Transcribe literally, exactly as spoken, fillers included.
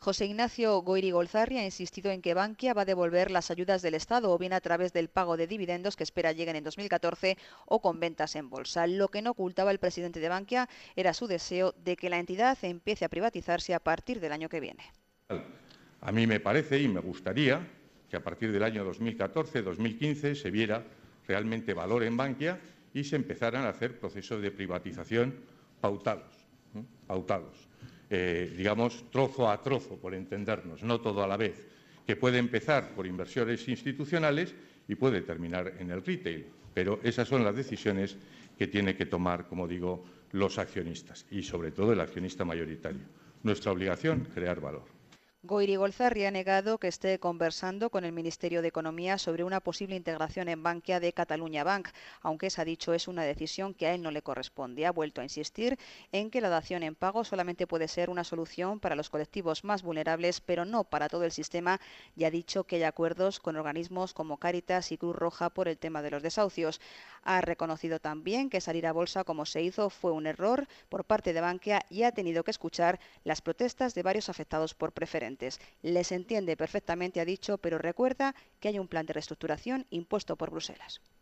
José Ignacio Goirigolzarri ha insistido en que Bankia va a devolver las ayudas del Estado, o bien a través del pago de dividendos que espera lleguen en dos mil catorce, o con ventas en bolsa. Lo que no ocultaba el presidente de Bankia era su deseo de que la entidad empiece a privatizarse a partir del año que viene. A mí me parece y me gustaría que a partir del año dos mil catorce dos mil quince se viera realmente valor en Bankia y se empezaran a hacer procesos de privatización pautados, ¿eh? pautados. Eh, digamos, trozo a trozo, por entendernos, no todo a la vez, que puede empezar por inversores institucionales y puede terminar en el retail. Pero esas son las decisiones que tienen que tomar, como digo, los accionistas y, sobre todo, el accionista mayoritario. Nuestra obligación, crear valor. Goirigolzarri ha negado que esté conversando con el Ministerio de Economía sobre una posible integración en Bankia de Catalunya Bank, aunque se ha dicho es una decisión que a él no le corresponde. Ha vuelto a insistir en que la dación en pago solamente puede ser una solución para los colectivos más vulnerables, pero no para todo el sistema, y ha dicho que hay acuerdos con organismos como Cáritas y Cruz Roja por el tema de los desahucios. Ha reconocido también que salir a bolsa como se hizo fue un error por parte de Bankia y ha tenido que escuchar las protestas de varios afectados por preferentes. Les entiende perfectamente, ha dicho, pero recuerda que hay un plan de reestructuración impuesto por Bruselas.